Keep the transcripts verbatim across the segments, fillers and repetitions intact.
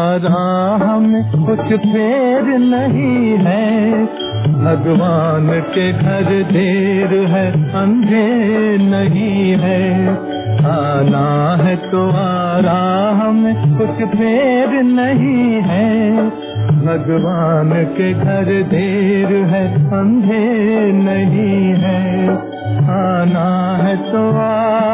राह में कुछ फेर नहीं है, भगवान के घर देर है अंधे नहीं है। आना है तो आ राह में कुछ फेर नहीं है, भगवान के घर देर है अंधे नहीं है। आना है तो आ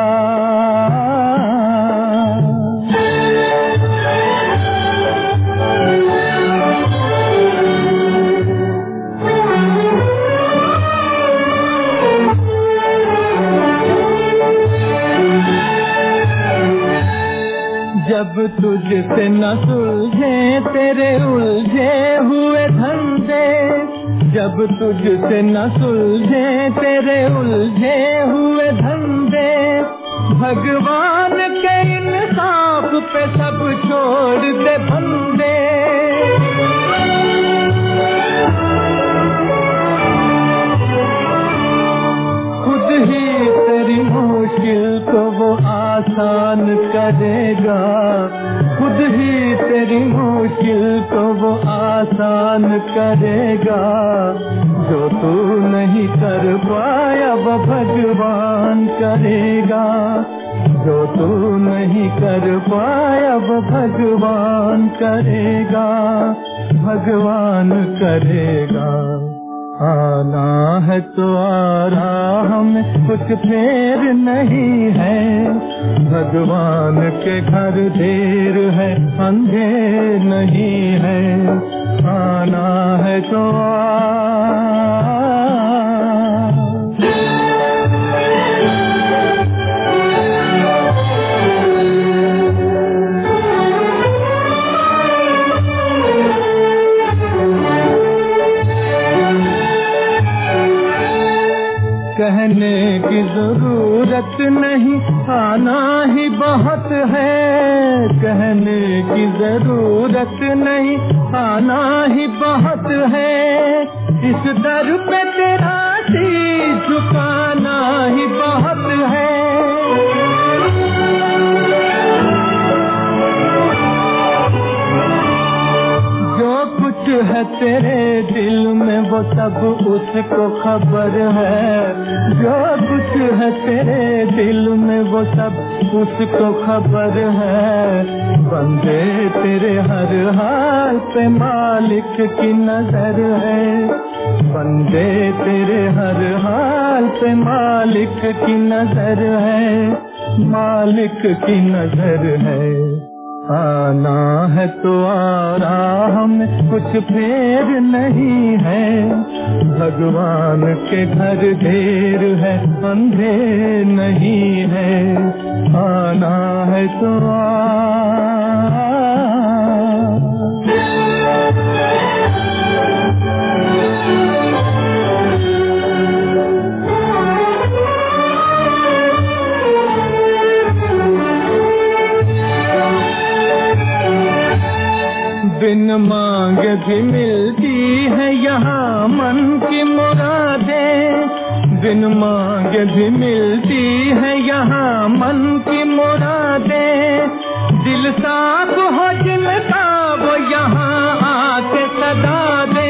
जब तुझसे न सुलझे तेरे उलझे हुए धंधे, जब तुझसे न सुलझे तेरे उलझे हुए धंधे, भगवान के इंसाफ पे सब छोड़ दे बंदे। खुद ही तेरी मुश्किल को वो आसान करेगा, खुद ही तेरी मुश्किल को वो आसान करेगा। जो तू नहीं कर पाया वो भगवान करेगा, जो तू नहीं कर पाया वो भगवान करेगा, भगवान करेगा। आना है तो आ राह में कुछ फेर नहीं है, भगवान के घर देर है अंधे नहीं है। आना है तो आ कहने की जरूरत नहीं आना ही बहुत है, कहने की जरूरत नहीं आना ही बहुत है। इस दर पे तेरा शीश झुकाना ही बहुत है। है तेरे दिल में वो सब उसको खबर है, जो कुछ है तेरे दिल में वो सब उसको खबर है। बंदे तेरे हर हाल पे मालिक की नजर है, बंदे तेरे हर हाल पे मालिक की नजर है, मालिक की नजर है। आना है तो आ राह में कुछ फेर नहीं है, भगवान के घर देर है अंधे नहीं है। आना है तो आ बिन मांगे भी मिलती है यहाँ मन की मुरादें, बिन मांगे भी मिलती है यहाँ मन की मुरादें। दिल साफ हो जिनका वो यहाँ आके सदा दे।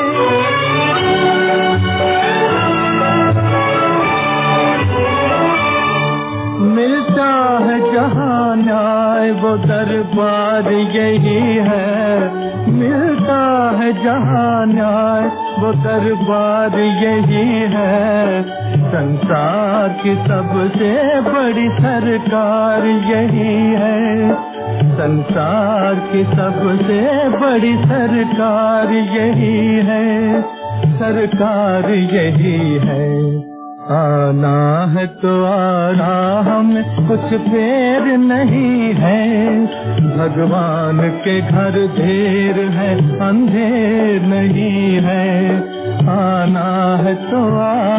मिलता है जहाँ न्याय वो दरबार यही है, मिलता है जहाँ न्याय वो दरबार यही है। संसार की सबसे बड़ी सरकार यही है, संसार की सबसे बड़ी सरकार यही है, सरकार यही है। आना है तो आ राह में कुछ फेर नहीं है, भगवान के घर देर है अंधे नहीं है। आना है तो आ